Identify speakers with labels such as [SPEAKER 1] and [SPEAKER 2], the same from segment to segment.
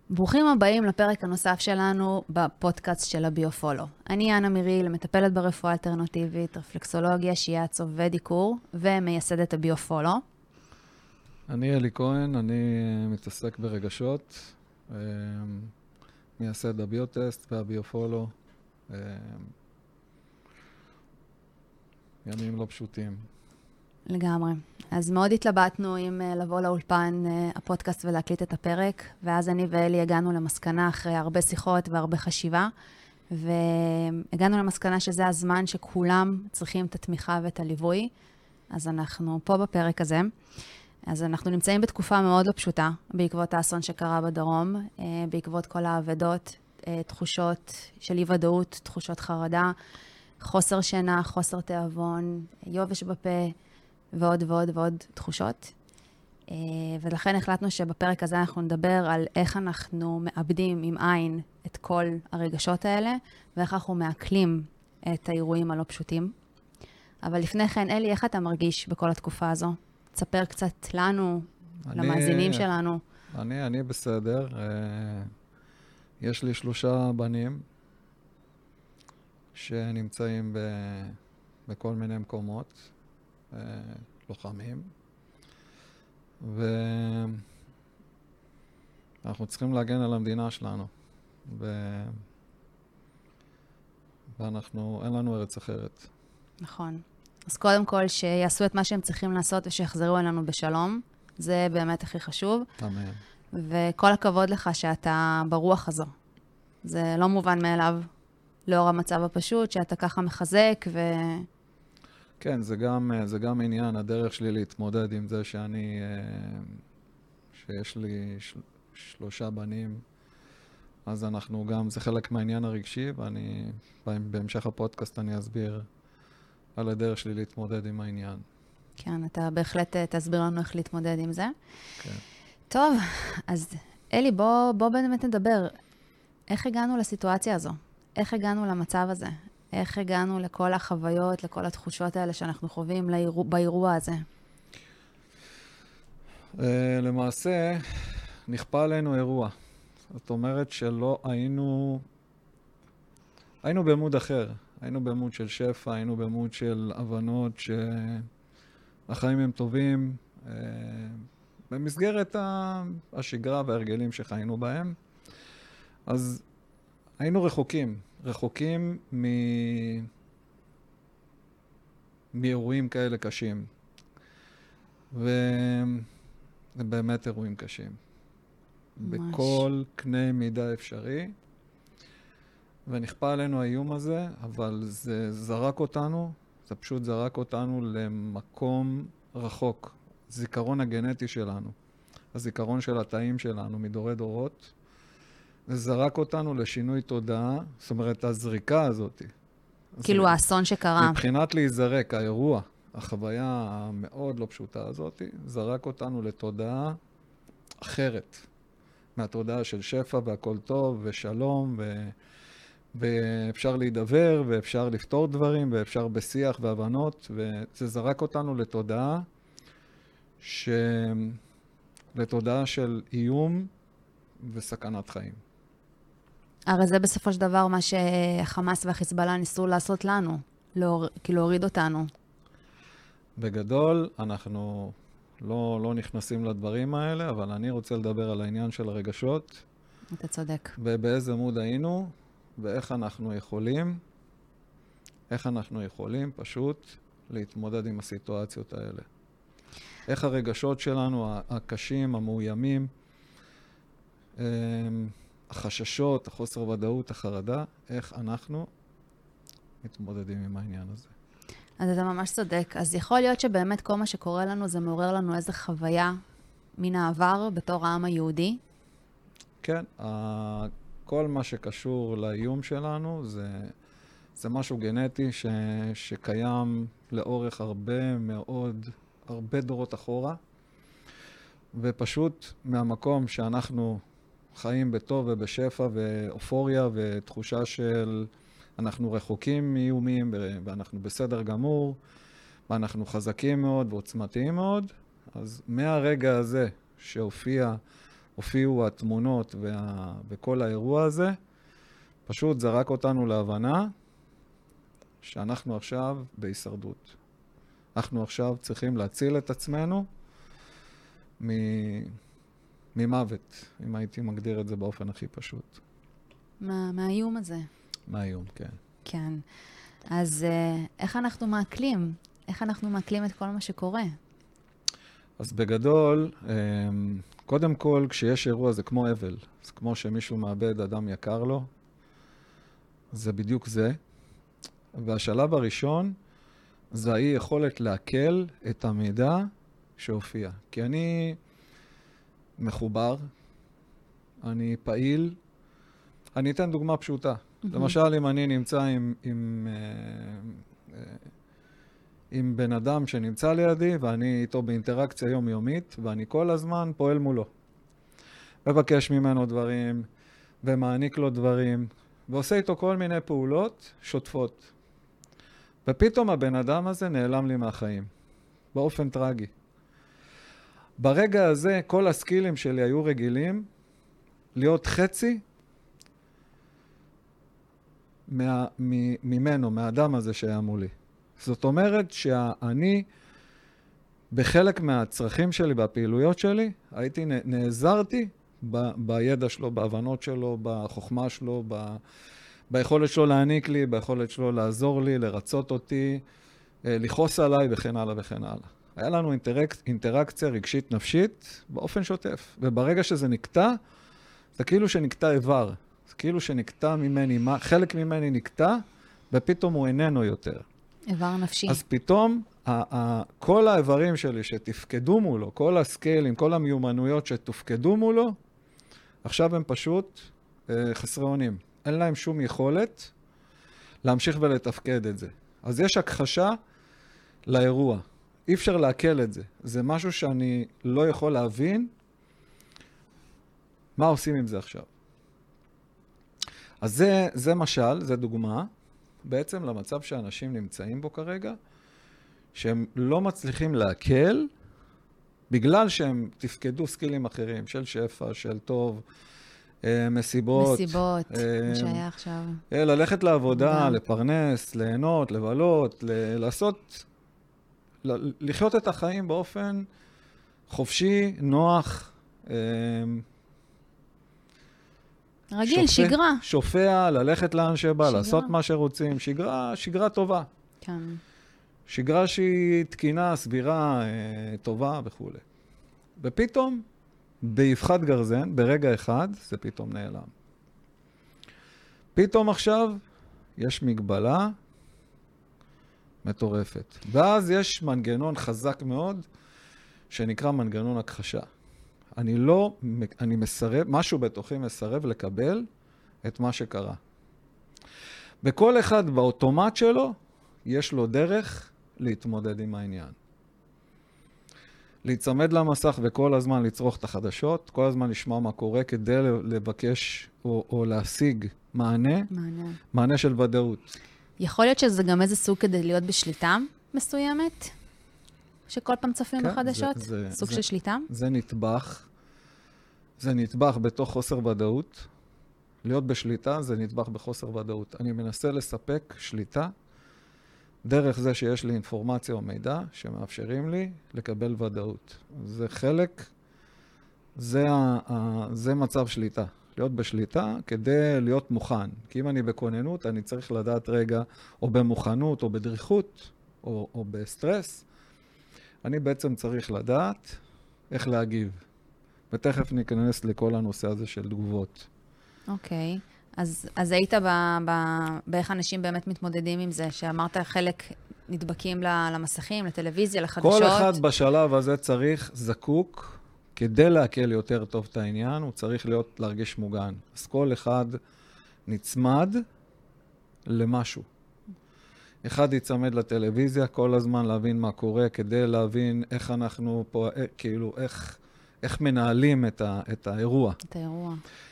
[SPEAKER 1] ברוכים הבאים לפרק הנוסף שלנו בפודקאסט של הביופולו. אני אנה מיריל, מטפלת ברפואה אלטרנטיבית, רפלקסולוגיה, שיאצו ודיקור, ומייסדת הביופולו.
[SPEAKER 2] אני אלי כהן, אני מתעסק ברגשות, מייסד הביוטסט והביופולו. ימים לא פשוטים.
[SPEAKER 1] לגמרי. אז מאוד התלבטנו אם לבוא לאולפן הפודקאסט ולהקליט את הפרק, ואז אני ואלי הגענו למסקנה אחרי הרבה שיחות והרבה חשיבה, והגענו למסקנה שזה הזמן שכולם צריכים את התמיכה ואת הליווי, אז אנחנו פה בפרק הזה. אז אנחנו נמצאים בתקופה מאוד לא פשוטה, בעקבות האסון שקרה בדרום, בעקבות כל העבדות, תחושות של אי-ודאות, תחושות חרדה, חוסר שינה, חוסר תיאבון, יובש בפה, ועוד ועוד ועוד תחושות. ולכן החלטנו שבפרק הזה אנחנו נדבר על איך אנחנו מאבדים עם עין את כל הרגשות האלה, ואיך אנחנו מעכלים את האירועים הלא פשוטים. אבל לפני כן, אלי, איך אתה מרגיש בכל התקופה הזו? תספר קצת לנו, למאזינים שלנו.
[SPEAKER 2] אני בסדר. יש לי 3 בנים שנמצאים בכל מיני מקומות. לוחמים, ואנחנו צריכים להגן על המדינה שלנו, ואנחנו, אין לנו ארץ אחרת.
[SPEAKER 1] נכון. אז קודם כל, שיעשו את מה שהם צריכים לעשות ושיחזרו אלינו בשלום. זה באמת הכי חשוב.
[SPEAKER 2] אמן.
[SPEAKER 1] וכל הכבוד לך שאתה ברוח הזו. זה לא מובן מאליו, לאור המצב הפשוט, שאתה ככה מחזק
[SPEAKER 2] כן, זה גם עניין, הדרך שלי להתמודד עם זה שיש לי 3 בנים, אז אנחנו גם, זה חלק מהעניין הרגשי, ואני, בהמשך הפודקאסט אני אסביר על הדרך שלי להתמודד עם העניין.
[SPEAKER 1] כן, אתה בהחלט תסביר לנו איך להתמודד עם זה.
[SPEAKER 2] כן.
[SPEAKER 1] טוב, אז אלי, בוא באמת נדבר. איך הגענו לסיטואציה הזו? איך הגענו למצב הזה? איך הגענו לכל החוויות, לכל התחושות האלה שאנחנו חווים באירוע הזה?
[SPEAKER 2] למעשה, נכפה עלינו אירוע. זאת אומרת שלא היינו במוד אחר. היינו במוד של שפע, היינו במוד של הבנות שהחיים הם טובים, במסגרת השגרה וההרגלים שחיינו בהם. אז היינו רחוקים מאירועים כאלה קשים. וזה באמת אירועים קשים. ממש. בכל קנה מידה אפשרי. ונכפה עלינו האיום הזה, אבל זה פשוט זרק אותנו למקום רחוק. זיכרון הגנטי שלנו, הזיכרון של התאים שלנו מדורי דורות, זה זרק אותנו לשינוי תודעה, זאת אומרת, הזריקה הזאת.
[SPEAKER 1] כאילו האסון שקרה.
[SPEAKER 2] מבחינת להיזרק, האירוע, החוויה המאוד לא פשוטה הזאת, זרק אותנו לתודעה אחרת. מהתודעה של שפע והכל טוב ושלום, ואפשר להידבר, ואפשר לפתור דברים, ואפשר בשיח והבנות, וזה זרק אותנו לתודעה של איום וסכנת חיים.
[SPEAKER 1] הרי זה בסופו של דבר מה שהחמאס והחיזבאללה ניסו לעשות לנו, להוריד אותנו.
[SPEAKER 2] בגדול, אנחנו לא נכנסים לדברים האלה, אבל אני רוצה לדבר על העניין של הרגשות.
[SPEAKER 1] אתה צודק.
[SPEAKER 2] ובאיזה מוד היינו, ואיך אנחנו יכולים פשוט להתמודד עם הסיטואציות האלה. איך הרגשות שלנו, הקשים, המאוימים, החששות, החוסר ודאות, החרדה, איך אנחנו מתמודדים עם העניין הזה.
[SPEAKER 1] אז אתה ממש צודק. אז יכול להיות שבאמת כל מה שקורה לנו זה מעורר לנו איזו חוויה מן העבר בתור העם היהודי?
[SPEAKER 2] כן, כל מה שקשור לאיום שלנו זה משהו גנטי שקיים לאורך הרבה דורות אחורה, ופשוט מהמקום שאנחנו חיים בטוב ובשפע ואופוריה ותחושה של אנחנו רחוקים מאיומים ואנחנו בסדר גמור ואנחנו חזקים מאוד ועוצמתיים מאוד, אז מהרגע הזה שהופיע הופיעו התמונות וכל האירוע הזה, פשוט זרק אותנו להבנה שאנחנו עכשיו בהישרדות. אנחנו עכשיו צריכים להציל את עצמנו ממוות, אם הייתי מגדיר את זה באופן הכי פשוט.
[SPEAKER 1] מהאיום הזה.
[SPEAKER 2] מהאיום, כן.
[SPEAKER 1] כן. אז איך אנחנו מעכלים? איך אנחנו מעכלים את כל מה שקורה?
[SPEAKER 2] אז בגדול, קודם כל, כשיש אירוע זה כמו אבל. זה כמו שמישהו מאבד אדם יקר לו. זה בדיוק זה. והשלב הראשון, זה האי יכולת להקל את המידע שהופיע. כי אני מחובר, אני פעיל. אני אתן דוגמה פשוטה. למשל, אם אני נמצא עם בן אדם שנמצא לידי, ואני איתו באינטראקציה יומיומית, ואני כל הזמן פועל מולו. מבקש ממנו דברים, ומעניק לו דברים, ועושה איתו כל מיני פעולות שוטפות. ופתאום הבן אדם הזה נעלם לי מהחיים, באופן טרגי. ברגע הזה, כל הסקילים שלי היו רגילים להיות חצי ממנו, מהאדם הזה שהיה מולי. זאת אומרת שאני, בחלק מהצרכים שלי, בפעילויות שלי, נעזרתי בידע שלו, בהבנות שלו, בחוכמה שלו, ביכולת שלו להעניק לי, ביכולת שלו לעזור לי, לרצות אותי, לכעוס עליי וכן הלאה וכן הלאה. היה לנו אינטראקציה רגשית נפשית באופן שוטף. וברגע שזה נקטע, זה כאילו שנקטע איבר. זה כאילו שנקטע ממני, חלק ממני נקטע, ופתאום הוא איננו יותר.
[SPEAKER 1] איבר נפשי.
[SPEAKER 2] אז פתאום, כל האיברים שלי שתפקדו מולו, כל הסקיילים, כל המיומנויות שתפקדו מולו, עכשיו הם פשוט חסרי אונים. אין להם שום יכולת להמשיך ולתפקד את זה. אז יש הכחשה לאירוע. אי אפשר להקל את זה. זה משהו שאני לא יכול להבין מה עושים עם זה עכשיו. אז זה משל, זה דוגמה, בעצם למצב שאנשים נמצאים בו כרגע, שהם לא מצליחים להקל, בגלל שהם תפקדו סקילים אחרים, של שפע, של טוב, מסיבות.
[SPEAKER 1] מסיבות, מה שהיה עכשיו.
[SPEAKER 2] ללכת לעבודה, לפרנס, ליהנות, לבלות, לעשות, לחיות את החיים באופן חופשי, נוח,
[SPEAKER 1] רגיל, שגרה.
[SPEAKER 2] שופע, ללכת לאן שבא, לעשות מה שרוצים, שגרה טובה.
[SPEAKER 1] כן.
[SPEAKER 2] שגרה שהיא תקינה, סבירה, טובה וכו'. ופתאום, באבחת גרזן, ברגע אחד, זה פתאום נעלם. פתאום עכשיו, יש מגבלה מטורפת. ואז יש מנגנון חזק מאוד, שנקרא מנגנון הכחשה. אני מסרב, משהו בתוכי מסרב לקבל את מה שקרה. וכל אחד באוטומט שלו, יש לו דרך להתמודד עם העניין. להצמד למסך וכל הזמן לצרוך את החדשות, כל הזמן לשמוע מה קורה כדי לבקש או להשיג מענה של ודאות.
[SPEAKER 1] יכול להיות שזה גם איזה סוג כדי להיות בשליטה מסוימת? שכל פעם צופים בחדשות? סוג של שליטה?
[SPEAKER 2] זה נטבח בתוך חוסר ודאות. להיות בשליטה זה נטבח בחוסר ודאות. אני מנסה לספק שליטה דרך זה שיש לי אינפורמציה או מידע שמאפשרים לי לקבל ודאות. זה חלק, זה מצב שליטה. להיות בשליטה כדי להיות מוכן. כי אם אני בכוננות, אני צריך לדעת רגע, או במוכנות, או בדריכות, או בסטרס. אני בעצם צריך לדעת איך להגיב. ותכף ניכנס לכל הנושא הזה של תגובות.
[SPEAKER 1] אוקיי. אז היית באיך אנשים באמת מתמודדים עם זה, שאמרת חלק נדבקים למסכים, לטלוויזיה, לחדשות.
[SPEAKER 2] כל אחד בשלב הזה זקוק, כדי להקל יותר טוב את העניין, הוא צריך להרגיש מוגן. אז כל אחד נצמד למשהו. אחד יצמד לטלוויזיה, כל הזמן להבין מה קורה, כדי להבין איך אנחנו פה, כאילו, איך מנהלים את האירוע.
[SPEAKER 1] את האירוע.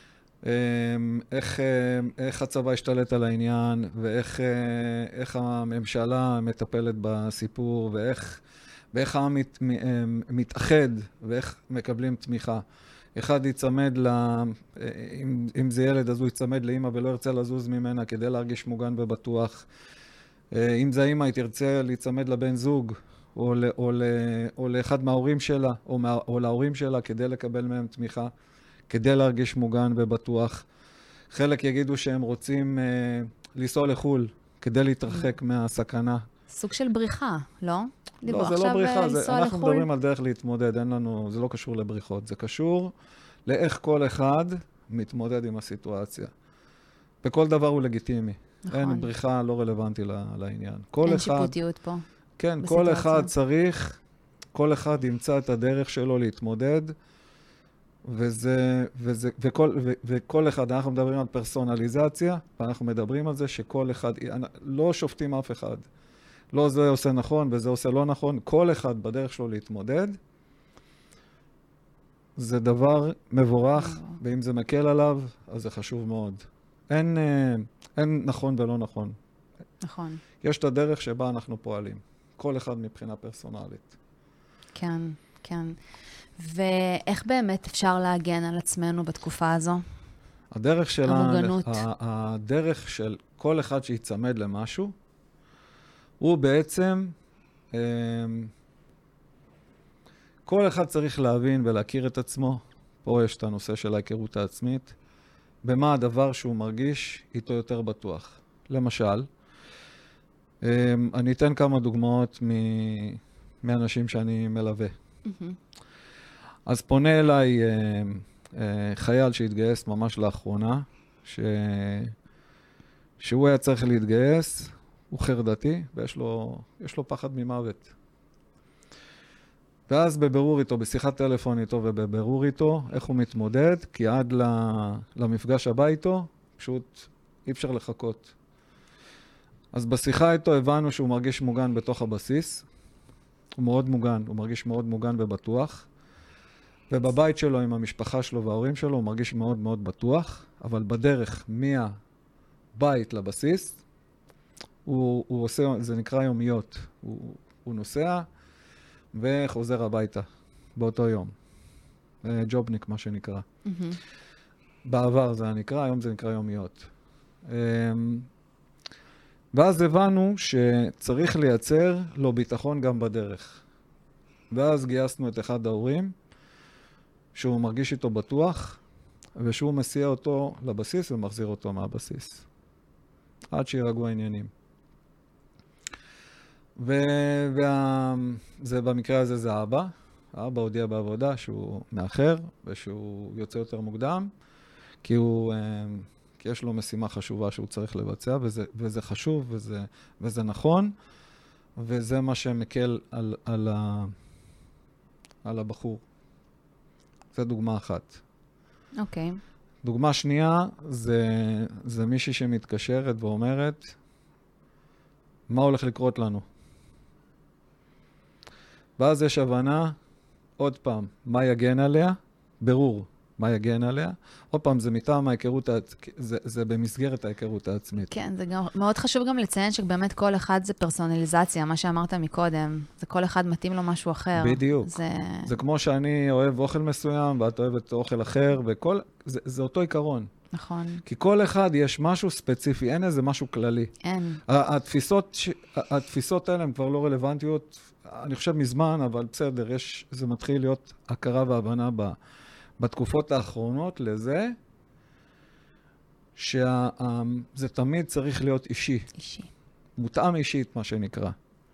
[SPEAKER 2] איך הצבא השתלט על העניין, ואיך הממשלה מטפלת בסיפור, ואיך העם מתאחד, ואיך מקבלים תמיכה. אחד יצמד אם זה ילד, אז הוא יצמד לאמא ולא ירצה לזוז ממנה כדי להרגיש מוגן ובטוח. אם זה אמא, היא תרצה להצמד לבן זוג, או לאחד מההורים שלה, או להורים שלה, כדי לקבל מהם תמיכה, כדי להרגיש מוגן ובטוח. חלק יגידו שהם רוצים לנסוע לחול, כדי להתרחק מהסכנה.
[SPEAKER 1] סוג של בריחה, לא?
[SPEAKER 2] לא, זה לא בריחה, אנחנו מדברים על דרך להתמודד, זה לא קשור לבריחות, זה קשור לאיך כל אחד מתמודד עם הסיטואציה. וכל דבר הוא לגיטימי. נכון. אין בריחה לא רלוונטי לעניין.
[SPEAKER 1] אין שיפוטיות פה.
[SPEAKER 2] כן, כל אחד צריך, כל אחד ימצא את הדרך שלו להתמודד, וכל אחד, אנחנו מדברים על פרסונליזציה, ואנחנו מדברים על זה שכל אחד, לא שופטים אף אחד. לא זה עושה נכון וזה עושה לא נכון, כל אחד בדרך שלו להתמודד, זה דבר מבורך, ואם זה מקל עליו, אז זה חשוב מאוד. אין נכון ולא נכון.
[SPEAKER 1] נכון.
[SPEAKER 2] יש את הדרך שבה אנחנו פועלים. כל אחד מבחינה פרסונלית.
[SPEAKER 1] כן, כן. ואיך באמת אפשר להגן על עצמנו בתקופה הזו?
[SPEAKER 2] הדרך של כל אחד שיצמד למשהו, הוא בעצם, כל אחד צריך להבין ולהכיר את עצמו. פה יש את הנושא של ההיכרות העצמית. במה הדבר שהוא מרגיש איתו יותר בטוח. למשל, אני אתן כמה דוגמאות מאנשים שאני מלווה. אז פונה אליי חייל שהתגייס ממש לאחרונה, שהוא היה צריך להתגייס, הוא חרדתי, ויש לו פחד ממוות. ואז בבירור איתו, בשיחת טלפון איתו ובבירור איתו, איך הוא מתמודד, כי עד למפגש הבא איתו, פשוט אי אפשר לחכות. אז בשיחה איתו הבנו שהוא מרגיש מוגן בתוך הבסיס, הוא מאוד מוגן, הוא מרגיש מאוד מוגן ובטוח, ובבית שלו עם המשפחה שלו וההורים שלו הוא מרגיש מאוד מאוד בטוח, אבל בדרך מהבית לבסיס, הוא עושה, זה נקרא יומיות, הוא נוסע וחוזר הביתה באותו יום. ג'ובניק, מה שנקרא. בעבר זה נקרא, היום זה נקרא יומיות. ואז הבנו שצריך לייצר לו ביטחון גם בדרך. ואז גייסנו את אחד ההורים, שהוא מרגיש איתו בטוח, ושהוא מסיע אותו לבסיס ומחזיר אותו מהבסיס. עד שירגעו העניינים. וזה במקרה הזה זה האבא. האבא הודיע בעבודה שהוא מאחר, ושהוא יוצא יותר מוקדם, כי יש לו משימה חשובה שהוא צריך לבצע, וזה חשוב, וזה נכון, וזה מה שמקל על הבחור. זו דוגמה אחת.
[SPEAKER 1] אוקיי.
[SPEAKER 2] דוגמה שנייה, זה מישהי שמתקשרת ואומרת, מה הולך לקרות לנו? ואז יש הבנה, עוד פעם, מה יגן עליה? ברור, מה יגן עליה? עוד פעם, זה מטעם ההיכרות, זה במסגרת ההיכרות העצמית.
[SPEAKER 1] כן, זה גם, מאוד חשוב גם לציין שבאמת כל אחד זה פרסונליזציה, מה שאמרת מקודם. זה כל אחד מתאים לו משהו אחר.
[SPEAKER 2] בדיוק. זה כמו שאני אוהב אוכל מסוים, ואת אוהבת אוכל אחר, זה אותו עיקרון.
[SPEAKER 1] נכון.
[SPEAKER 2] כי כל אחד יש משהו ספציפי, אין איזה משהו כללי.
[SPEAKER 1] אין.
[SPEAKER 2] התפיסות האלה הן כבר לא רלוונטיות, אני חושב מזמן, אבל בסדר, זה מתחיל להיות הכרה והבנה בתקופות האחרונות לזה, שזה תמיד צריך להיות אישי.
[SPEAKER 1] אישי.
[SPEAKER 2] מותאם אישית, מה שנקרא.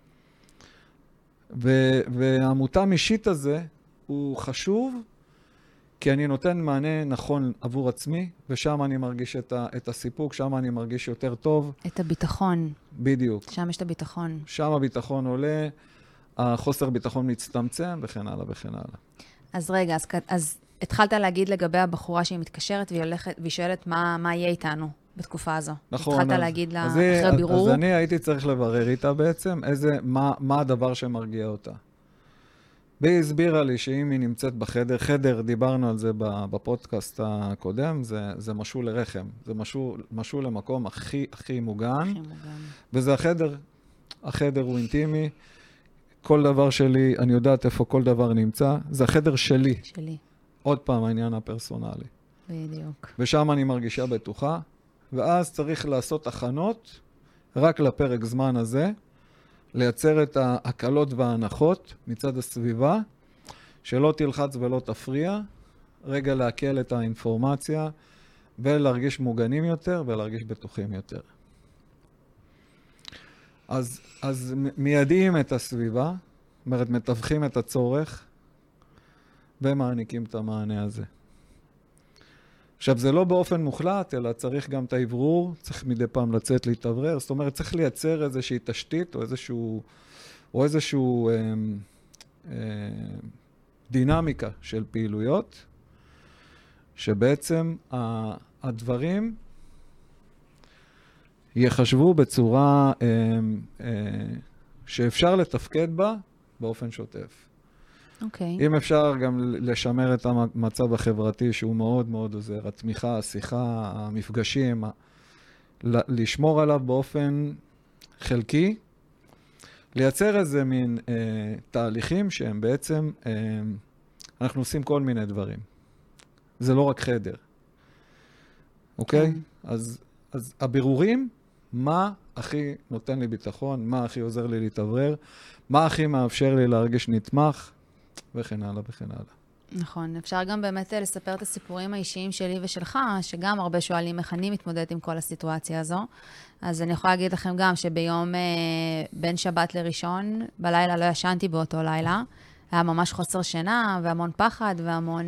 [SPEAKER 2] והמותאם אישית הזה הוא חשוב, כי אני נותן מענה נכון עבור עצמי, ושם אני מרגיש את הסיפוק, שם אני מרגיש יותר טוב.
[SPEAKER 1] את הביטחון.
[SPEAKER 2] בדיוק.
[SPEAKER 1] שם יש את הביטחון.
[SPEAKER 2] שם הביטחון עולה, החוסר ביטחון מצטמצם, וכן הלאה וכן הלאה.
[SPEAKER 1] אז רגע, אז התחלת להגיד לגבי הבחורה שהיא מתקשרת, והיא שואלת מה יהיה איתנו בתקופה הזו.
[SPEAKER 2] נכון.
[SPEAKER 1] התחלת להגיד לה אחרי בירור.
[SPEAKER 2] אז אני הייתי צריך לברר איתה בעצם, מה הדבר שמרגיע אותה. והיא הסבירה לי שאם היא נמצאת בחדר, חדר, דיברנו על זה בפודקאסט הקודם, זה משול לרחם. זה משול למקום הכי מוגן.
[SPEAKER 1] הכי מוגן.
[SPEAKER 2] וזה החדר הוא אינטימי. כל דבר שלי, אני יודעת איפה כל דבר נמצא. זה החדר שלי.
[SPEAKER 1] שלי.
[SPEAKER 2] עוד פעם העניין הפרסונלי.
[SPEAKER 1] בדיוק.
[SPEAKER 2] ושם אני מרגישה בטוחה, ואז צריך לעשות הכנות רק לפרק זמן הזה, לייצר את ההקלות וההנחות מצד הסביבה, שלא תלחץ ולא תפריע, רגע להקל את האינפורמציה, ולהרגיש מוגנים יותר ולהרגיש בטוחים יותר. אז מיידעים את הסביבה, זאת אומרת, מתווכים את הצורך, ומעניקים את המענה הזה. עכשיו, זה לא באופן מוחלט, אלא צריך גם את העברור, צריך מדי פעם לצאת להתאוורר, זאת אומרת, צריך לייצר איזושהי תשתית, או איזשהו דינמיקה של פעילויות, שבעצם הדברים יחשבו בצורה שאפשר לתפקד בה באופן שוטף.
[SPEAKER 1] אוקיי.
[SPEAKER 2] אם אפשר גם לשמר את המצב החברתי שהוא מאוד מאוד עוזר, התמיכה, השיחה, המפגשים, לשמור עליו באופן חלקי, לייצר איזה מין תהליכים שהם בעצם, אנחנו עושים כל מיני דברים. זה לא רק חדר. אוקיי? אז הבירורים, מה הכי נותן לי ביטחון, מה הכי עוזר לי להתאוורר, מה הכי מאפשר לי להרגיש נתמך, וכן הלאה וכן הלאה.
[SPEAKER 1] נכון, אפשר גם באמת לספר את הסיפורים האישיים שלי ושלך, שגם הרבה שואלים איך אני מתמודדת עם כל הסיטואציה הזו. אז אני יכולה להגיד לכם גם שביום בין שבת לראשון, בלילה לא ישנתי באותו לילה, היה ממש חוסר שינה והמון פחד והמון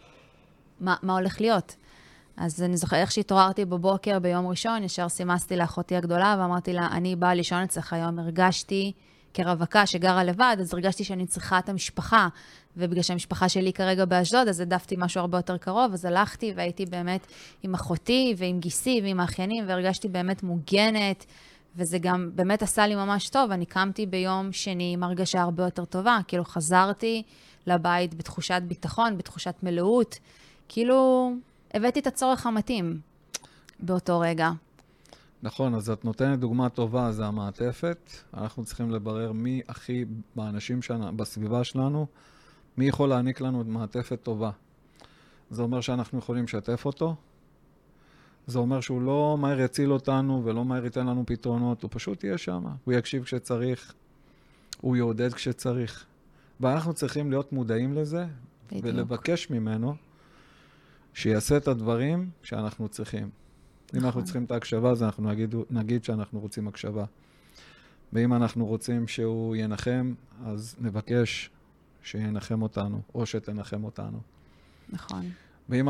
[SPEAKER 1] מה הולך להיות. אז אני זוכר איך שהתעוררתי בבוקר ביום ראשון, ישר סימסתי לאחותי הגדולה ואמרתי לה, אני באה לישון אצלך היום, הרגשתי כרווקה שגרה לבד, אז הרגשתי שאני צריכה את המשפחה, ובגלל שהמשפחה שלי כרגע באשדוד, אז העדפתי משהו הרבה יותר קרוב, אז הלכתי והייתי באמת עם אחותי ועם גיסי ועם האחיינים, והרגשתי באמת מוגנת, וזה גם באמת עשה לי ממש טוב. אני קמתי ביום שני עם הרגשה הרבה יותר טובה, כאילו חזרתי לבית בתחושת ביטחון, בתחושת מלאות, כאילו הבאתי את הצורך המתאים באותו רגע.
[SPEAKER 2] נכון, אז את נותנת דוגמה טובה, זה המעטפת. אנחנו צריכים לברר מי הכי, באנשים בסביבה שלנו, מי יכול להעניק לנו מעטפת טובה. זה אומר שאנחנו יכולים לשתף אותו. זה אומר שהוא לא מהר יציל אותנו ולא מהר ייתן לנו פתרונות. הוא פשוט יהיה שם. הוא יקשיב כשצריך. הוא יעודד כשצריך. ואנחנו צריכים להיות מודעים לזה, בדיוק. ולבקש ממנו שיעשה את הדברים שאנחנו צריכים. נכון. אם אנחנו צריכים את ההקשבה, אז אנחנו נגיד שאנחנו רוצים הקשבה. ואם אנחנו רוצים שהוא ינחם, אז נבקש שינחם אותנו, או שתנחם אותנו.
[SPEAKER 1] נכון.
[SPEAKER 2] ואם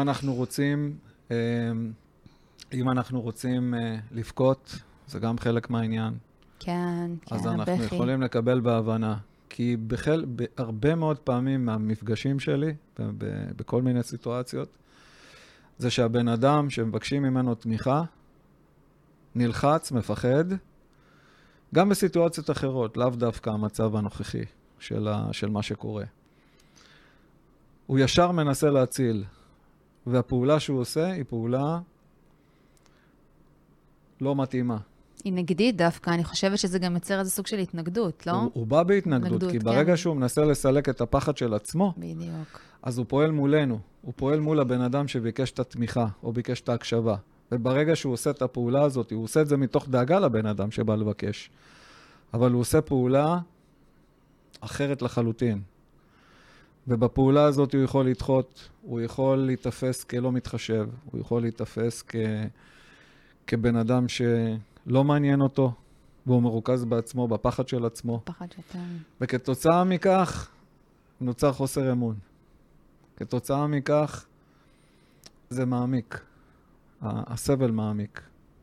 [SPEAKER 2] אנחנו רוצים לבכות, זה גם חלק מהעניין.
[SPEAKER 1] כן,
[SPEAKER 2] אז אנחנו יכולים לקבל בהבנה. כי בהרבה מאוד פעמים מהמפגשים שלי, בכל מיני סיטואציות, זה שהבן אדם שמבקשים ממנו תמיכה, נלחץ, מפחד, גם בסיטואציות אחרות, לאו דווקא המצב הנוכחי של מה שקורה. הוא ישר מנסה להציל, והפעולה שהוא עושה היא פעולה לא מתאימה.
[SPEAKER 1] היא נגדית דווקא, אני חושבת שזה גם יוצר איזה סוג של התנגדות, לא?
[SPEAKER 2] הוא בא בהתנגדות, כי ברגע כן. שהוא מנסה לסלק את הפחד של עצמו,
[SPEAKER 1] בדיוק.
[SPEAKER 2] אז הוא פועל מולנו, הוא פועל מול הבן אדם שביקש את התמיכה, או ביקש את ההקשבה. וברגע שהוא עושה את הפעולה הזאת, הוא עושה את זה מתוך דאגה לבן אדם שבא לבקש. אבל הוא עושה פעולה אחרת לחלוטין. ובפעולה הזאת הוא יכול לדחות, הוא יכול להתאפס כלא מתחשב, הוא יכול להתאפס כבן אדם שלא מעניין אותו, והוא מרוכז בעצמו, בפחד של עצמו.
[SPEAKER 1] פחד שאתה...
[SPEAKER 2] וכתוצאה מכך נוצר חוסר אמון. כתוצאה מכך זה מעמיק. הסבל מעמיק.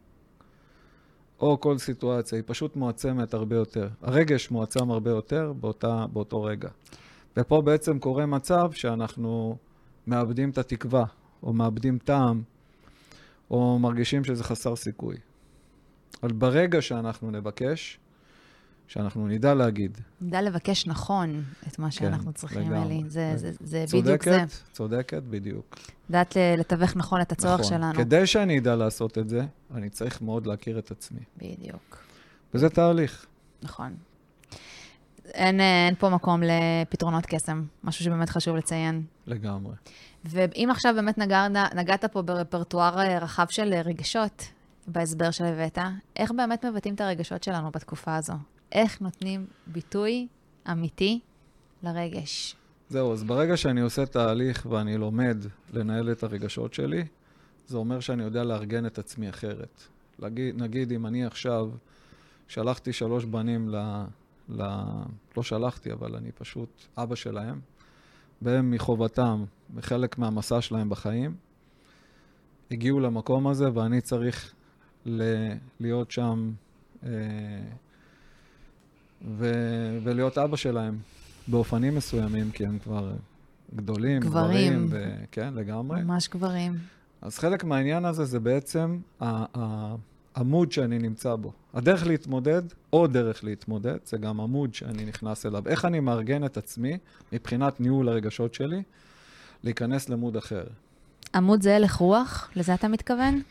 [SPEAKER 2] או כל סיטואציה, היא פשוט מועצמת הרבה יותר. הרגש מועצם הרבה יותר באותו רגע. ופה בעצם קורה מצב שאנחנו מאבדים את התקווה, או מאבדים טעם, או מרגישים שזה חסר סיכוי. אבל ברגע שאנחנו נבקש, שאנחנו נדע להגיד.
[SPEAKER 1] נדע לבקש נכון את מה שאנחנו צריכים, אלי. זה
[SPEAKER 2] בדיוק זה. צודקת, בדיוק.
[SPEAKER 1] לדעת לתווך נכון את הצורך שלנו.
[SPEAKER 2] כדי שאני אדע לעשות את זה, אני צריך מאוד להכיר את עצמי.
[SPEAKER 1] בדיוק.
[SPEAKER 2] וזה תהליך.
[SPEAKER 1] נכון. אין פה מקום לפתרונות קסם, משהו שבאמת חשוב לציין.
[SPEAKER 2] לגמרי.
[SPEAKER 1] ואם עכשיו באמת נגעת פה ברפרטואר רחב של רגשות, בהסבר של הבאת, איך באמת מבטאים את הרגשות שלנו בתקופה הזו? איך נותנים ביטוי אמיתי לרגש?
[SPEAKER 2] זהו, אז ברגע שאני עושה תהליך ואני לומד לנהל את הרגשות שלי, זה אומר שאני יודע לארגן את עצמי אחרת. נגיד, אם אני עכשיו שלחתי 3 בנים לא שלחתי, אבל אני פשוט אבא שלהם, והם מחובתם, בחלק מהמסע שלהם בחיים, הגיעו למקום הזה, ואני צריך להיות שם ולהיות אבא שלהם באופנים מסוימים, כי הם כבר גדולים, גברים, כן, לגמרי.
[SPEAKER 1] ממש גברים.
[SPEAKER 2] אז חלק מהעניין הזה זה בעצם העמוד שאני נמצא בו. הדרך להתמודד, או דרך להתמודד, זה גם עמוד שאני נכנס אליו. איך אני מארגן את עצמי, מבחינת ניהול הרגשות שלי, להיכנס למוד אחר.
[SPEAKER 1] עמוד זה הלך רוח? לזה אתה מתכוון?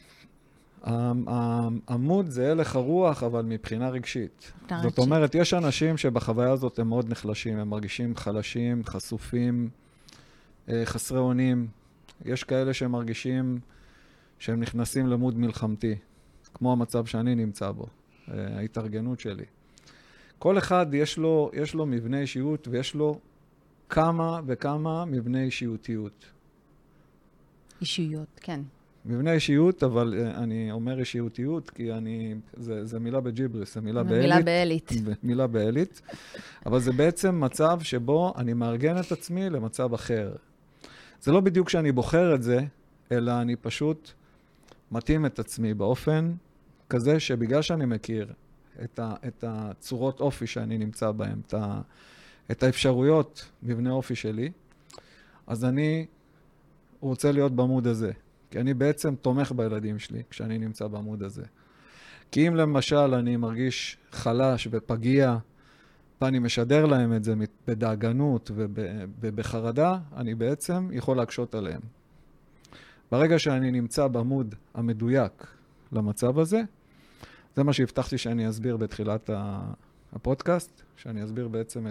[SPEAKER 2] העמוד זה הלך הרוח, אבל מבחינה רגשית. זאת אומרת, יש אנשים שבחוויה הזאת הם מאוד נחלשים, הם מרגישים חלשים, חשופים, חסרי אונים. יש כאלה שהם מרגישים שהם נכנסים למוד מלחמתי, כמו המצב שאני נמצא בו, ההתארגנות שלי. כל אחד יש לו מבנה אישיות, ויש לו כמה וכמה מבנה אישיותיות.
[SPEAKER 1] אישיות, כן.
[SPEAKER 2] מבנה אישיות, אבל אני אומר אישיותיות, כי זה מילה בג'יבריס, זה מילה באלית.
[SPEAKER 1] מילה באלית.
[SPEAKER 2] מילה באלית. אבל זה בעצם מצב שבו אני מארגן את עצמי למצב אחר. זה לא בדיוק שאני בוחר את זה, אלא אני פשוט מתאים את עצמי באופן כזה שבגלל שאני מכיר את הצורות אופי שאני נמצא בהן, את האפשרויות מבנה אופי שלי, אז אני רוצה להיות בעמוד הזה. כי אני בעצם תומך בילדים שלי כשאני נמצא בעמוד הזה. כי אם למשל אני מרגיש חלש ופגיע, ואני משדר להם את זה בדאגנות ובחרדה, אני בעצם יכול להקשות עליהם. ברגע שאני נמצא בעמוד המדויק למצב הזה, זה מה שהבטחתי שאני אסביר בתחילת הפודקאסט, שאני אסביר בעצם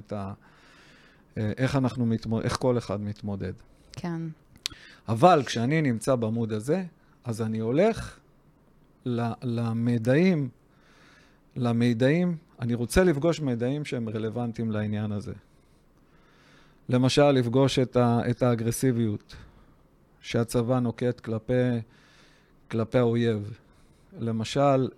[SPEAKER 2] איך כל אחד מתמודד.
[SPEAKER 1] כן.
[SPEAKER 2] אבל כשאני נמצא בעמוד הזה, אז אני הולך למידעים, אני רוצה לפגוש מידעים שהם רלוונטיים לעניין הזה. למשל, לפגוש את האגרסיביות שהצבא נוקט כלפי האויב. למשל,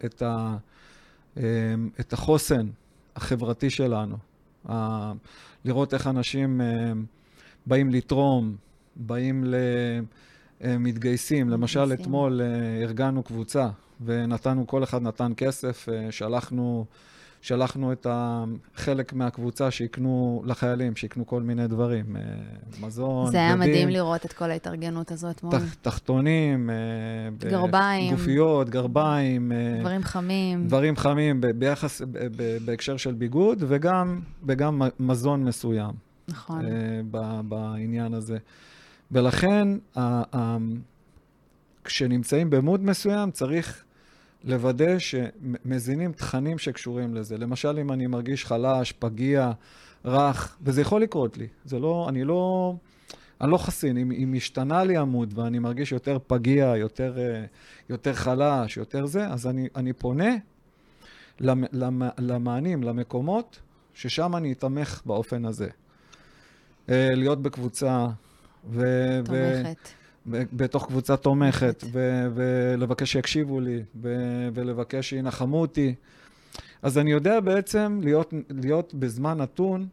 [SPEAKER 2] את החוסן החברתי שלנו. לראות איך אנשים באים לתרום, באים מתגייסים. למשל, אתמול ארגנו קבוצה, ונתנו, כל אחד נתן כסף, שלחנו את חלק מהקבוצה שיקנו לחיילים, שיקנו כל מיני דברים, מזון,
[SPEAKER 1] זה היה מדהים לראות את כל ההתארגנות הזאת.
[SPEAKER 2] תחתונים,
[SPEAKER 1] גרביים,
[SPEAKER 2] גופיות, גרביים,
[SPEAKER 1] דברים חמים,
[SPEAKER 2] ביחס, בהקשר של ביגוד, וגם מזון מסוים.
[SPEAKER 1] נכון.
[SPEAKER 2] בעניין הזה. ולכן, כשנמצאים במוד מסוים, צריך לוודא שמזינים תכנים שקשורים לזה. למשל, אם אני מרגיש חלש, פגיע, רך, וזה יכול לקרות לי. אני לא חסין. אם משתנה לי עמוד ואני מרגיש יותר פגיע, יותר חלש, יותר זה, אז אני פונה למענים, למקומות, ששם אני אתמך באופן הזה. להיות בקבוצה
[SPEAKER 1] תומכת.
[SPEAKER 2] בתוך קבוצה תומכת, ולבקש שיקשיבו לי, ולבקש שינחמו אותי. אז אני יודע בעצם להיות בזמן נתון,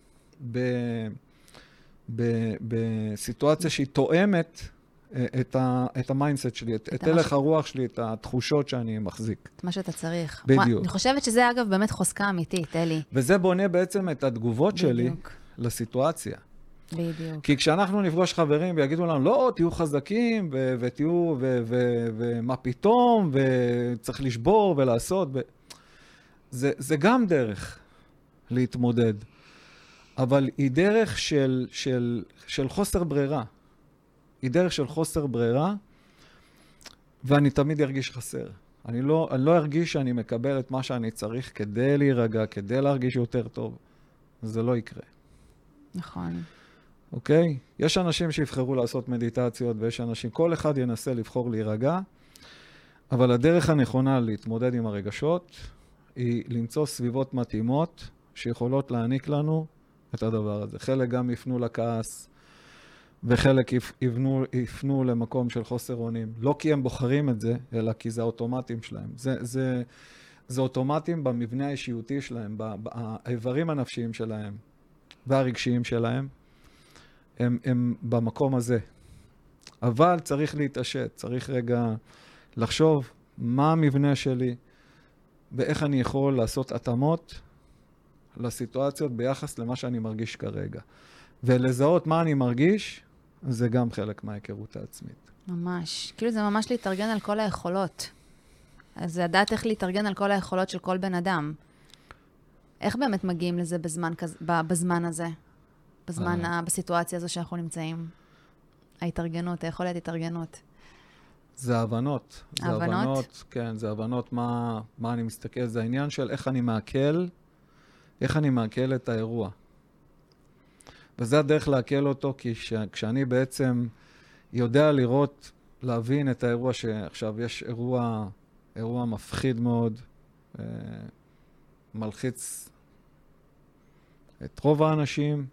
[SPEAKER 2] בסיטואציה שהיא תואמת את המיינדסט שלי, את הלך הרוח שלי, את התחושות שאני מחזיק.
[SPEAKER 1] את מה שאתה צריך.
[SPEAKER 2] בדיוק.
[SPEAKER 1] אני חושבת שזה אגב באמת חוזקה אמיתית, אלי.
[SPEAKER 2] וזה בונה בעצם את התגובות שלי לסיטואציה.
[SPEAKER 1] בדיוק.
[SPEAKER 2] כי כשאנחנו נפגוש חברים ויגידו לנו, לא, תהיו חזקים, ותהיו, ומה פתאום, וצריך לשבור ולעשות, זה גם דרך להתמודד. אבל היא דרך של חוסר ברירה. היא דרך של חוסר ברירה, ואני תמיד ארגיש חסר. אני לא ארגיש שאני מקבל את מה שאני צריך כדי להירגע, כדי להרגיש יותר טוב. זה לא יקרה.
[SPEAKER 1] נכון.
[SPEAKER 2] אוקיי? יש אנשים שיבחרו לעשות מדיטציות, ויש אנשים, כל אחד ינסה לבחור להירגע, אבל הדרך הנכונה להתמודד עם הרגשות, היא למצוא סביבות מתאימות, שיכולות להעניק לנו את הדבר הזה. חלק גם יפנו לכעס, וחלק יפנו למקום של חוסר אונים. לא כי הם בוחרים את זה, אלא כי זה האוטומטים שלהם. זה אוטומטים במבנה האישיותי שלהם, באיברים הנפשיים שלהם והרגשיים שלהם, הם במקום הזה. אבל צריך להתעשת, צריך רגע לחשוב מה המבנה שלי, ואיך אני יכול לעשות התאמות לסיטואציות ביחס למה שאני מרגיש כרגע. ולזהות מה אני מרגיש, זה גם חלק מההיכרות העצמית.
[SPEAKER 1] ממש. כאילו זה ממש להתארגן על כל היכולות. אז זה לדעת איך להתארגן על כל היכולות של כל בן אדם. איך באמת מגיעים לזה בזמן הזה? בסיטואציה הזו שאנחנו נמצאים? ההתארגנות, היכולת התארגנות.
[SPEAKER 2] זה הבנות.
[SPEAKER 1] הבנות?
[SPEAKER 2] כן, זה הבנות מה אני מסתכל. זה העניין של איך אני מעכל את האירוע. וזה הדרך להקל אותו, כי כשאני בעצם יודע להבין את האירוע שעכשיו יש אירוע מפחיד מאוד, מלחיץ את רוב האנשים,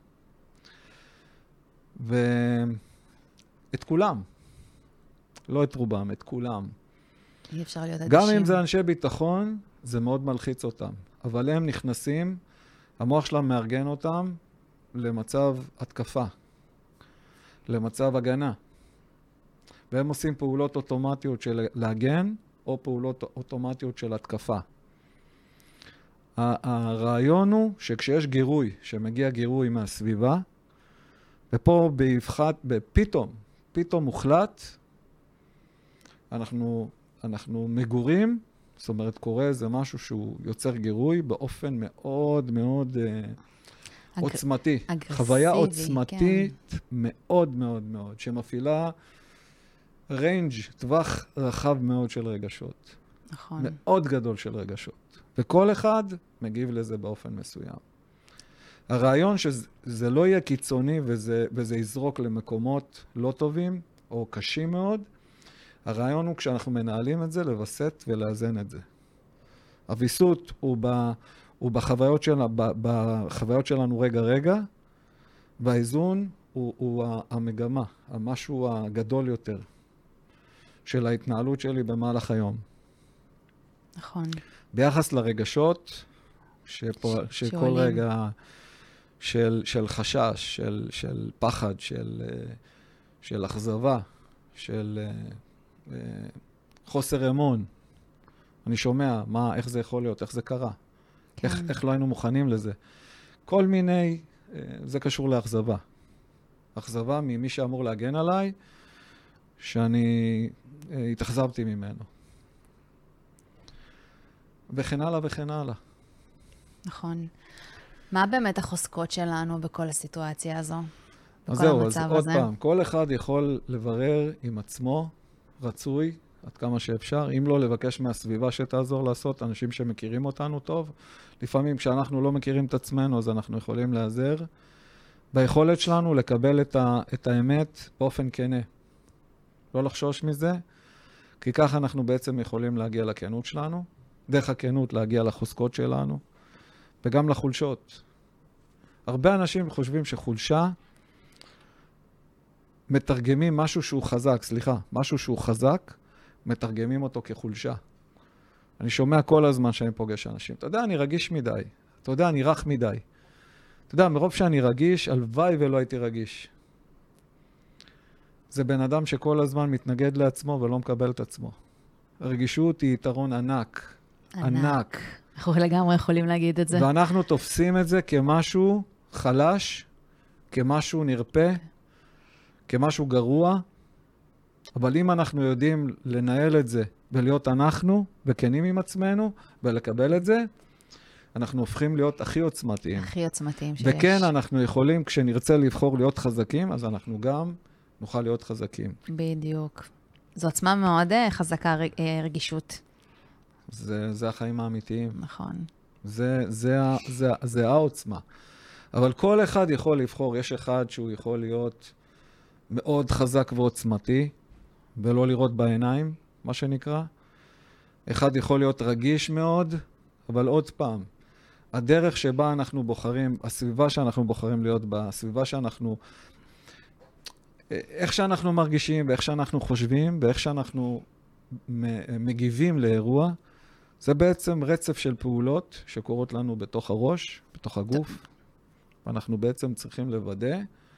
[SPEAKER 2] ואת כולם. לא את רובם, את כולם.
[SPEAKER 1] אי אפשר להיות אדישים.
[SPEAKER 2] גם אם זה אנשי ביטחון, זה מאוד מלחיץ אותם. אבל הם נכנסים, המוח שלהם מארגן אותם למצב התקפה, למצב הגנה. והם עושים פעולות אוטומטיות של להגן, או פעולות אוטומטיות של התקפה. הרעיון הוא שכשיש גירוי, שמגיע גירוי מהסביבה, ופה פתאום מוחלט, אנחנו מגורים, זאת אומרת, קורה איזה משהו שהוא יוצר גירוי באופן מאוד מאוד עוצמתי.
[SPEAKER 1] אגרסיבי,
[SPEAKER 2] חוויה עוצמתית
[SPEAKER 1] כן.
[SPEAKER 2] מאוד מאוד מאוד, שמפעילה ריינג', טווח רחב מאוד של רגשות.
[SPEAKER 1] נכון.
[SPEAKER 2] מאוד גדול של רגשות. וכל אחד מגיב לזה באופן מסוים. הרעיון שזה לא יהיה קיצוני וזה יזרוק למקומות לא טובים או קשים מאוד, הרעיון הוא כשאנחנו מנהלים את זה, לבסט ולאזן את זה. הוויסות הוא בחוויות שלנו רגע, והאיזון הוא המגמה, המשהו הגדול יותר של ההתנהלות שלי במהלך היום.
[SPEAKER 1] נכון.
[SPEAKER 2] ביחס לרגשות, שכל רגע של חשש, של פחד, של אכזבה, של חוסר אמון. אני שומע איך זה יכול להיות, איך זה קרה, כן. איך לא היינו מוכנים לזה. כל מיני, זה קשור לאכזבה. אכזבה ממי שאמור להגן עליי, שאני התאכזבתי ממנו. וכן הלאה וכן הלאה.
[SPEAKER 1] נכון. מה באמת החוזקות שלנו בכל הסיטואציה הזו?
[SPEAKER 2] אז זהו, אז עוד פעם, כל אחד יכול לברר עם עצמו, רצוי, עד כמה שאפשר, אם לא לבקש מהסביבה שתעזור לעשות, אנשים שמכירים אותנו טוב. לפעמים כשאנחנו לא מכירים את עצמנו, אז אנחנו יכולים להיעזר ביכולת שלנו לקבל את האמת באופן כנה. לא לחשוש מזה, כי ככה אנחנו בעצם יכולים להגיע לכנות שלנו, דרך הכנות להגיע לחוזקות שלנו, וגם לחולשות. הרבה אנשים חושבים שחולשה, מתרגמים משהו שהוא חזק, מתרגמים אותו כחולשה. אני שומע כל הזמן שאני פוגש אנשים. אתה יודע, אני רגיש מדי. אתה יודע, אני רך מדי. אתה יודע, מרוב שאני רגיש, הלוואי ולא הייתי רגיש. זה בן אדם שכל הזמן מתנגד לעצמו ולא מקבל את עצמו. הרגישות היא יתרון ענק. ענק.
[SPEAKER 1] אנחנו לגמרי יכולים להגיד את זה.
[SPEAKER 2] ואנחנו תופסים את זה כמשהו חלש, כמשהו נרפה, כמשהו גרוע, אבל אם אנחנו יודעים לנהל את זה ולהיות אנחנו וכנים עם עצמנו ולקבל את זה, אנחנו הופכים להיות הכי עוצמתיים.
[SPEAKER 1] הכי עוצמתיים שיש.
[SPEAKER 2] וכן, אנחנו יכולים, כשנרצה לבחור להיות חזקים, אז אנחנו גם נוכל להיות חזקים.
[SPEAKER 1] בדיוק. זו עוצמה מאוד חזקה, רגישות.
[SPEAKER 2] זה החיים האמיתיים.
[SPEAKER 1] נכון.
[SPEAKER 2] זה העוצמה. אבל כל אחד יכול לבחור. יש אחד שהוא יכול להיות מאוד חזק ועוצמתי, ולא לראות בעיניים, מה שנקרא. אחד יכול להיות רגיש מאוד, אבל עוד פעם, הדרך שבה אנחנו בוחרים, הסביבה שאנחנו בוחרים להיות בה, הסביבה שאנחנו, איך שאנחנו מרגישים ואיך שאנחנו חושבים ואיך שאנחנו מגיבים לאירוע, זה בעצם רצף של פעולות שקורות לנו בתוך הראש, בתוך הגוף. ואנחנו בעצם צריכים לוודא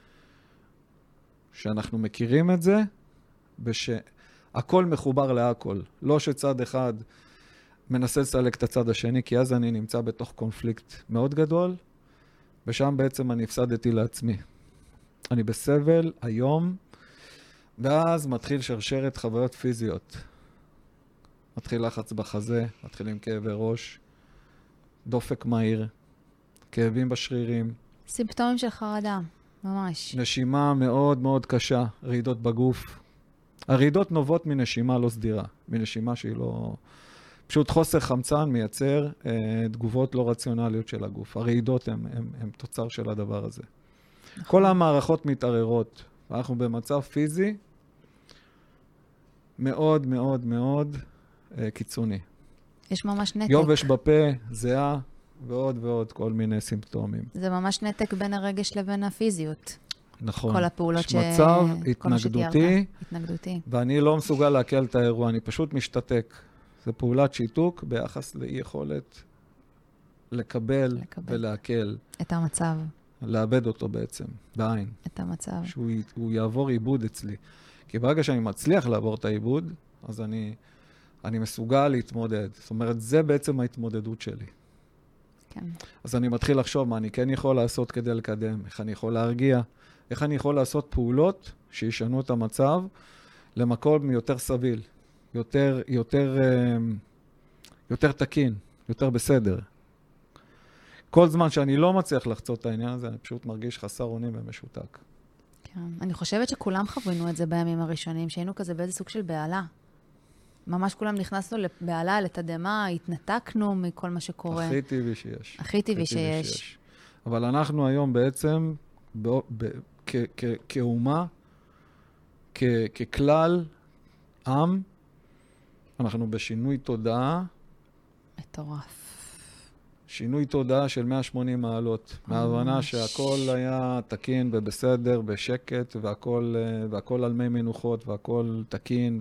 [SPEAKER 2] שאנחנו מכירים את זה, ושהכל מחובר להכל. לא שצד אחד מנסה לסלק את הצד השני, כי אז אני נמצא בתוך קונפליקט מאוד גדול, ושם בעצם אני הפסדתי לעצמי. אני בסבל היום, ואז מתחיל שרשרת חוויות פיזיות. מתחיל לחץ בחזה, מתחילים כאבי ראש, דופק מהיר, כאבים בשרירים.
[SPEAKER 1] סימפטומים של חרדה, ממש.
[SPEAKER 2] נשימה מאוד מאוד קשה, רעידות בגוף. הרעידות נובעות מנשימה לא סדירה, מנשימה שהיא לא... פשוט חוסר חמצן מייצר תגובות לא רציונליות של הגוף. הרעידות הן תוצר של הדבר הזה. נכון. כל המערכות מתערערות. אנחנו במצב פיזי מאוד מאוד מאוד קיצוני.
[SPEAKER 1] יש ממש נתק.
[SPEAKER 2] יובש בפה, זיעה ועוד ועוד כל מיני סימפטומים.
[SPEAKER 1] זה ממש נתק בין הרגש לבין הפיזיות.
[SPEAKER 2] נכון.
[SPEAKER 1] כל הפעולות
[SPEAKER 2] יש מצב התנגדותי, ואני לא מסוגל להקל את האירוע, אני פשוט משתתק. זה פעולת שיתוק ביחס לאי יכולת לקבל ולהקל.
[SPEAKER 1] את המצב.
[SPEAKER 2] לאבד אותו בעצם, בעין.
[SPEAKER 1] את המצב.
[SPEAKER 2] שהוא יעבור עיבוד אצלי. כי ברגע שאני מצליח לעבור את העיבוד, אז אני מסוגל להתמודד. זאת אומרת, זה בעצם ההתמודדות שלי.
[SPEAKER 1] כן.
[SPEAKER 2] אז אני מתחיל לחשוב מה אני כן יכול לעשות כדי לקדם, איך אני יכול להרגיע, איך אני יכול לעשות פעולות שישנו את המצב למקום יותר סביל, יותר תקין, יותר בסדר. כל זמן שאני לא מצליח לחצות את העניין הזה, אני פשוט מרגיש חסר אונים ומשותק.
[SPEAKER 1] כן. אני חושבת שכולם חווינו את זה בימים הראשונים, שהיינו כזה באיזה סוג של בעלה. ממש כולם נכנסנו לבעלה, לתדמה, התנתקנו מכל מה שקורה.
[SPEAKER 2] הכי טבעי שיש.
[SPEAKER 1] הכי טבעי שיש.
[SPEAKER 2] אבל אנחנו היום בעצם, כאומה, ככלל עם, אנחנו בשינוי תודעה.
[SPEAKER 1] מטורף.
[SPEAKER 2] שינוי תודעה של 180 מעלות. מההבנה שהכל היה תקין ובסדר, בשקט, והכל על מי מנוחות, והכל תקין.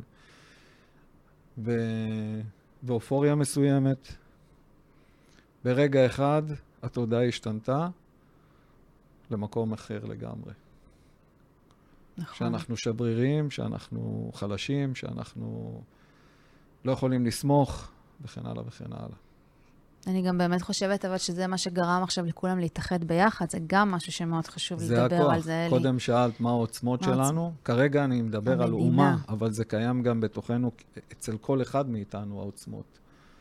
[SPEAKER 2] ואופוריה מסוימת. ברגע אחד התודעה השתנתה למקום אחר לגמרי.
[SPEAKER 1] נכון.
[SPEAKER 2] שאנחנו שברירים, שאנחנו חלשים, שאנחנו לא יכולים לסמוך, וכן הלאה וכן הלאה.
[SPEAKER 1] אני גם באמת חושבת, אבל שזה מה שגרם עכשיו לכולם להתאחד ביחד, זה גם משהו שמאוד חשוב לדבר על זה, אלי.
[SPEAKER 2] קודם שאלת מה העוצמות שלנו, כרגע אני מדבר על אומה, אבל זה קיים גם בתוכנו, אצל כל אחד מאיתנו העוצמות.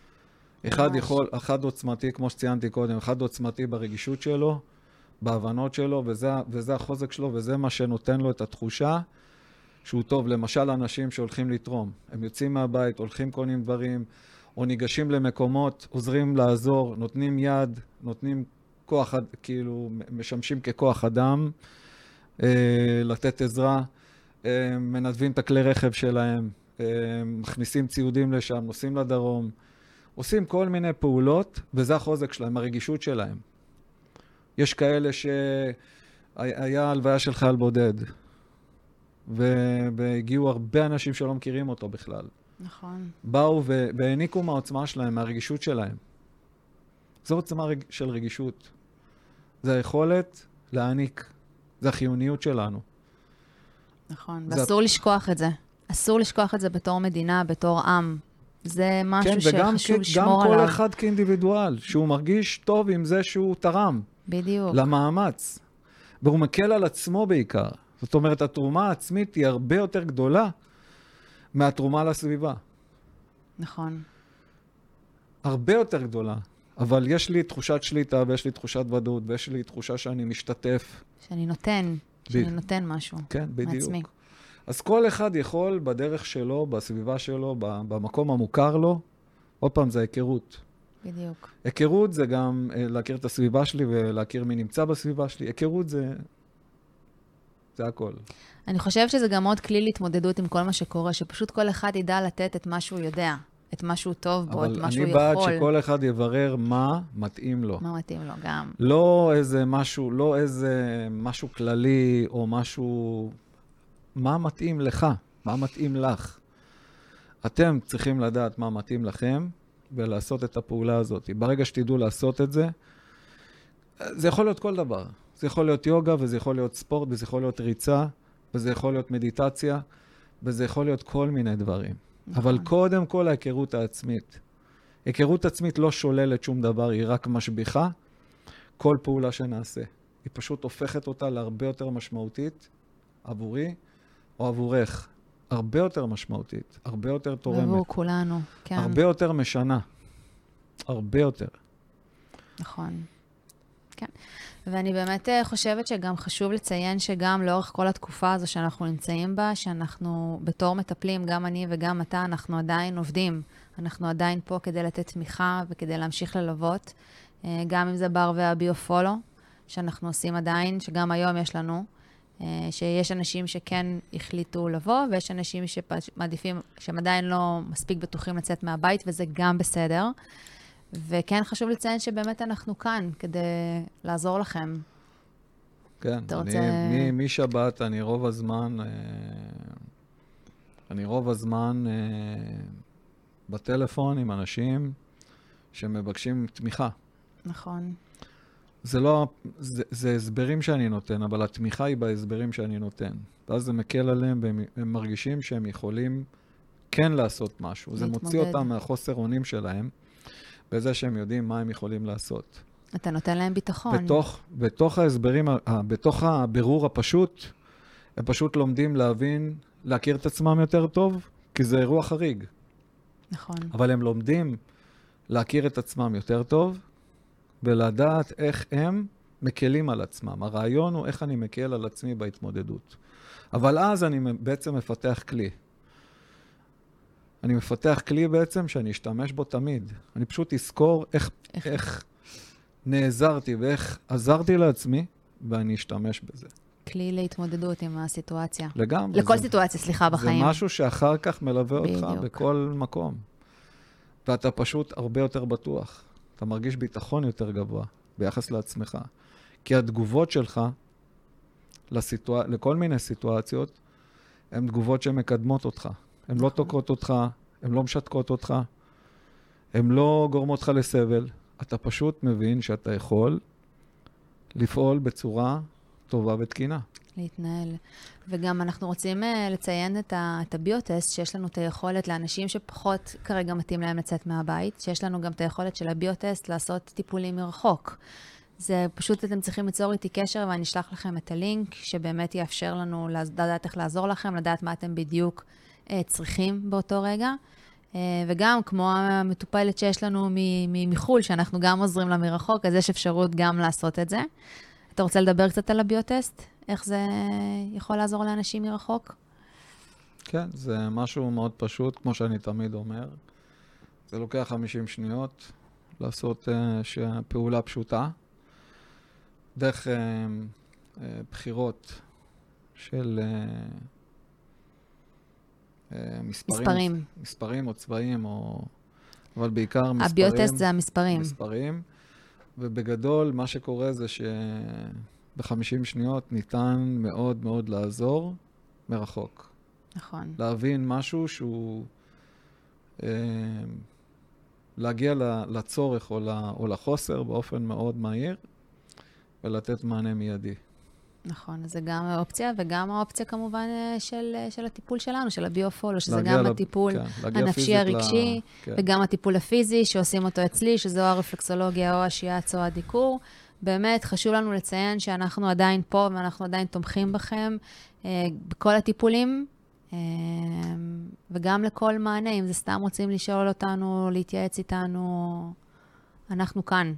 [SPEAKER 2] אחד עוצמתי, כמו שציינתי קודם, אחד עוצמתי ברגישות שלו, בהבנות שלו, וזה החוזק שלו, וזה מה שנותן לו את התחושה שהוא טוב. למשל, אנשים שהולכים לתרום, הם יוצאים מהבית, הולכים קונים דברים, או ניגשים למקומות, עוזרים לעזור, נותנים יד, נותנים כוח, כאילו, משמשים ככוח אדם, לתת עזרה, מנדבים את הכלי רכב שלהם, מכניסים ציודים לשם, נוסעים לדרום, עושים כל מיני פעולות, וזה החוזק שלהם, הרגישות שלהם. יש כאלה שהיה הלוויה של חייל בודד, והגיעו הרבה אנשים שלא מכירים אותו בכלל.
[SPEAKER 1] נכון.
[SPEAKER 2] באו והעניקו מהעוצמה שלהם, מהרגישות שלהם. זו עוצמה של רגישות. זה היכולת להעניק. זה החיוניות שלנו.
[SPEAKER 1] נכון, ואסור לשכוח את זה. אסור לשכוח את זה בתור מדינה, בתור עם. זה משהו שחשוב לשמור עליו.
[SPEAKER 2] גם כל אחד כאינדיבידואל, שהוא מרגיש טוב עם זה שהוא תרם.
[SPEAKER 1] בדיוק.
[SPEAKER 2] למאמץ. והוא מקל על עצמו בעיקר. זאת אומרת, התרומה העצמית היא הרבה יותר גדולה מהתרומה לסביבה.
[SPEAKER 1] נכון.
[SPEAKER 2] הרבה יותר גדולה. אבל יש לי תחושת שליטה, ויש לי תחושת ודאות, ויש לי תחושה שאני משתתף.
[SPEAKER 1] שאני נותן משהו.
[SPEAKER 2] כן, בדיוק.
[SPEAKER 1] מעצמי.
[SPEAKER 2] אז כל אחד יכול בדרך שלו, בסביבה שלו, במקום המוכר לו, עוד פעם זה ההיכרות.
[SPEAKER 1] בדיוק.
[SPEAKER 2] היכרות זה גם להכיר את הסביבה שלי ולהכיר מי נמצא בסביבה שלי. היכרות זה הכל.
[SPEAKER 1] אני חושב שזה גם עוד כלי להתמודדות עם כל מה שקורה, שפשוט כל אחד ידע לתת את מה שהוא יודע, את מה שהוא טוב בו, את מה שהוא יכול.
[SPEAKER 2] אבל אני בעד שכל אחד יברר מה מתאים לו.
[SPEAKER 1] מה מתאים לו גם.
[SPEAKER 2] לא איזה משהו כללי, או משהו... מה מתאים לך? מה מתאים לך? אתם צריכים לדעת מה מתאים לכם, ולעשות את הפעולה הזאת. ברגע שתדעו לעשות את זה, זה יכול להיות כל דבר. זה יכול להיות יוגה, וזה יכול להיות ספורט, וזה יכול להיות ריצה, וזה יכול להיות מדיטציה, וזה יכול להיות כל מיני דברים. נכון. אבל קודם כל ההיכרות העצמית. היכרות עצמית לא שוללת שום דבר, היא רק משביחה כל פעולה שנעשה. היא פשוט הופכת אותה להרבה יותר משמעותית עבורי או עבורך. הרבה יותר משמעותית, הרבה יותר תורמת.
[SPEAKER 1] עבור כולנו, כן.
[SPEAKER 2] הרבה יותר משנה. הרבה יותר.
[SPEAKER 1] נכון. כן. ואני באמת חושבת שגם חשוב לציין שגם לאורך כל התקופה הזו שאנחנו נמצאים בה, שאנחנו בתור מטפלים, גם אני וגם אתה, אנחנו עדיין עובדים. אנחנו עדיין פה כדי לתת תמיכה וכדי להמשיך ללוות. גם אם זה בר והביו-פולו, שאנחנו עושים עדיין, שגם היום יש לנו, שיש אנשים שכן החליטו לבוא, ויש אנשים שמעדיפים, שהם עדיין לא מספיק בטוחים לצאת מהבית, וזה גם בסדר. וכן חשוב לציין שבאמת אנחנו כאן כדי לעזור לכם.
[SPEAKER 2] כן, משבת אני רוב הזמן בטלפון עם אנשים שמבקשים תמיכה.
[SPEAKER 1] נכון.
[SPEAKER 2] זה הסברים שאני נותן, אבל התמיכה היא בהסברים שאני נותן. ואז זה מקל עליהם, והם מרגישים שהם יכולים כן לעשות משהו. זה מוציא אותם מהחוסר אונים שלהם, בזה שהם יודעים מה הם יכולים לעשות.
[SPEAKER 1] אתה נותן להם ביטחון.
[SPEAKER 2] בתוך ההסברים, בתוך הבירור הפשוט, הם פשוט לומדים להכיר את עצמם יותר טוב, כי זה אירוע חריג.
[SPEAKER 1] נכון.
[SPEAKER 2] אבל הם לומדים להכיר את עצמם יותר טוב, ולדעת איך הם מקלים על עצמם. הרעיון הוא איך אני מקל על עצמי בהתמודדות. אבל אז אני בעצם מפתח כלי. אני מפתח כלי בעצם שאני אשתמש בו תמיד. אני פשוט אזכור איך נעזרתי ואיך עזרתי לעצמי, ואני אשתמש בזה.
[SPEAKER 1] כלי להתמודדות עם הסיטואציה.
[SPEAKER 2] לגמרי.
[SPEAKER 1] לכל סיטואציה, סליחה, בחיים.
[SPEAKER 2] זה משהו שאחר כך מלווה אותך בכל מקום. ואתה פשוט הרבה יותר בטוח. אתה מרגיש ביטחון יותר גבוה ביחס לעצמך. כי התגובות שלך לכל מיני סיטואציות, הן תגובות שמקדמות אותך. הן לא תוקעות אותך, הן לא משתקות אותך, הן לא גורמות לך לסבל. אתה פשוט מבין שאתה יכול לפעול בצורה טובה ותקינה.
[SPEAKER 1] להתנהל. וגם אנחנו רוצים לציין את הביוטסט, שיש לנו את היכולת לאנשים שפחות כרגע מתאים להם לצאת מהבית, שיש לנו גם את היכולת של הביוטסט לעשות טיפולים מרחוק. זה פשוט אתם צריכים ליצור איתי קשר, ואני אשלח לכם את הלינק, שבאמת יאפשר לנו לדעת איך לעזור לכם, לדעת מה אתם בדיוק צריכים באותו רגע. וגם כמו המטופלת שיש לנו מחול, שאנחנו גם עוזרים לה מרחוק, אז יש אפשרות גם לעשות את זה. אתה רוצה לדבר קצת על הביוטסט? איך זה יכול לעזור לאנשים מרחוק?
[SPEAKER 2] כן, זה משהו מאוד פשוט, כמו שאני תמיד אומר. זה לוקח 50 שניות לעשות פעולה פשוטה. דרך בחירות של מספרים או צבעים, אבל בעיקר מספרים.
[SPEAKER 1] הביוטסט זה המספרים.
[SPEAKER 2] מספרים. ובגדול, מה שקורה זה ב50 שניות ניתן מאוד מאוד לעזור מרחוק.
[SPEAKER 1] נכון.
[SPEAKER 2] להבין משהו שהוא, להגיע לצורך או לחוסר באופן מאוד מהיר, ולתת מענה מיידי.
[SPEAKER 1] נכון, זה גם האופציה, וגם האופציה כמובן של הטיפול שלנו, של הביו-פולו, שזה גם הטיפול הנפשי הרגשי, וגם הטיפול הפיזי שעושים אותו אצלי, שזו הרפלקסולוגיה או השיאץ או הדיקור. באמת חשוב לנו לציין שאנחנו עדיין פה, ואנחנו עדיין תומכים בכם בכל הטיפולים, וגם לכל מענה, אם זה סתם רוצים לשאול אותנו, להתייעץ איתנו, אנחנו כאן.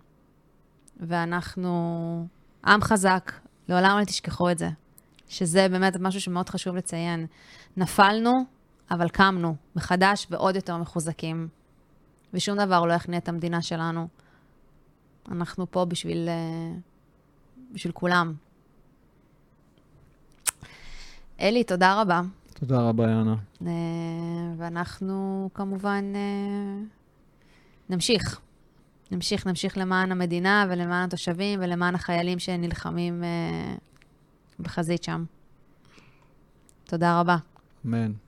[SPEAKER 1] ואנחנו עם חזק, לעולם אל תשכחו את זה. שזה באמת משהו שמאוד חשוב לציין. נפלנו, אבל קמנו מחדש ועוד יותר מחוזקים. ושום דבר לא יכניע את המדינה שלנו. אנחנו פה בשביל כולם. אלי, תודה רבה.
[SPEAKER 2] תודה רבה, יאנה.
[SPEAKER 1] ואנחנו כמובן נמשיך למען המדינה ולמען התושבים ולמען החיילים שנלחמים בחזית שם. תודה רבה.
[SPEAKER 2] אמן.